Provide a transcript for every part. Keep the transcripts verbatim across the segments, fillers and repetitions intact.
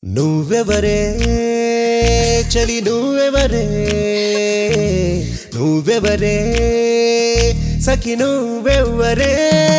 నువ్వెవరే చలి నువ్వెవరే నువ్వెవరే సఖి నువ్వెవరే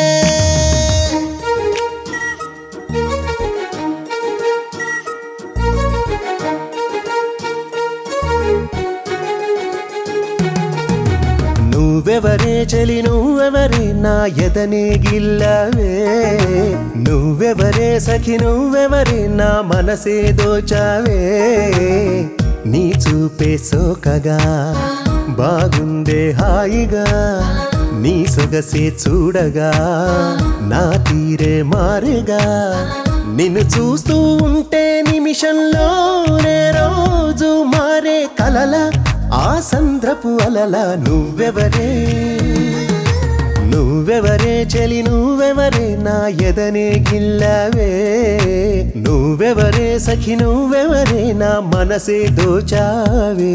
నువ్వెవరే చలి నువ్వెవరే నా ఎదనే గిల్లవే నువ్వెవరే సఖి నువ్వెవరే నా మనసే దోచావే నీ చూపే సోకగా బాగుందే హాయిగా నీ సొగసే చూడగా నా తీరే మారేగా నిన్ను చూస్తూ ఉంటే నిమిషంలోనే రోజు మారే కలల ఆ సంద్రపు అలల నువ్వెవరే నువ్వెవరే చలి నువ్వెవరే నా ఎదనే గిల్లవే నువ్వెవరే సఖి నువ్వెవరే నా మనసే దోచావే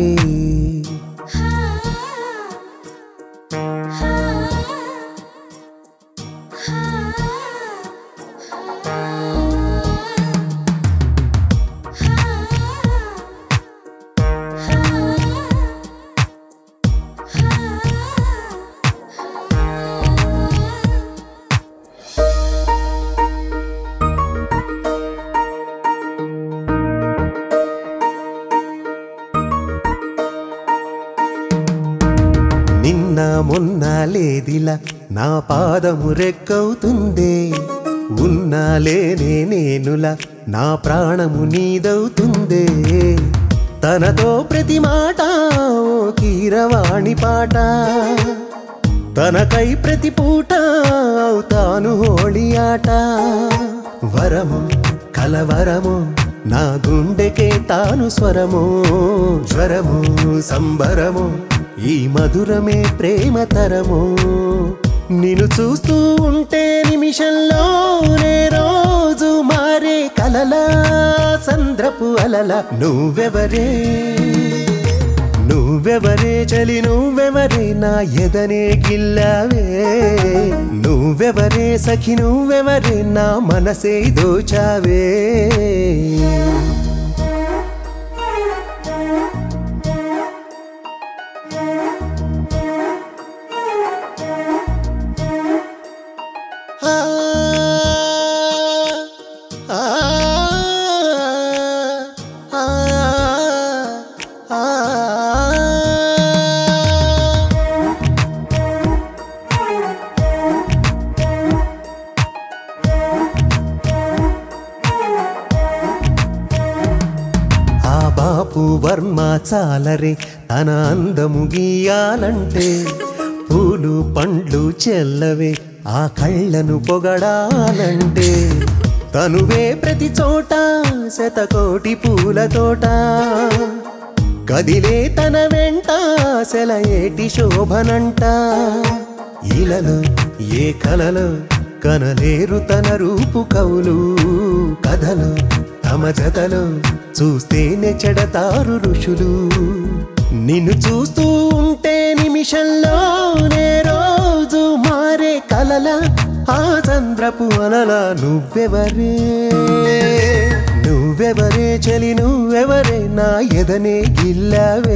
నిన్న మొన్న లేదిలా నా పాదము రెక్కవుతుందే ఉన్నా లేనే నేనులా నా ప్రాణము నీదవుతుందే తనతో ప్రతి మాట ఓ కీరవాణి పాట తనకై ప్రతి పూట అవుతాను హోళీ ఆట వరము కలవరము నా గుండెకే తాను స్వరము జ్వరము సంబరము ఈ మధురమే ప్రేమ తరము నిన్ను చూస్తూ ఉంటే నిమిషంలోనే రోజు మారే కలల సంద్రపు అలల నువ్వెవరే నువ్వెవరే చలి నువ్వెవరే నా ఎదనే గిల్లవే నువ్వెవరే సఖి నువ్వెవరే నా మనసే దోచావే బాపు వర్మ చాలరే తన అందము గీయాలంటే పూలు పండ్లు చెల్లవే ఆ కళ్ళను పొగడాలంటే తనువే ప్రతి చోట శతకోటి పూల తోట కదిలే తన వెంట సెలయేటి శోభనంట ఇలలో ఏ కలలో కనలేరు తన రూపు కవులు కథలు తమ జతలో చూస్తేనే చెడతారు ఋషులు నిన్ను చూస్తూ ఉంటే నిమిషంలోనే రోజు మారే కలల ఆ చంద్రపు అలల నువ్వెవరే నువ్వెవరే చలి నువ్వెవరే నా ఎదనే గిల్లవే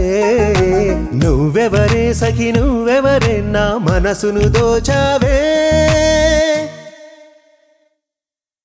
నువ్వెవరే సఖి నువ్వెవరే నా మనసును దోచావే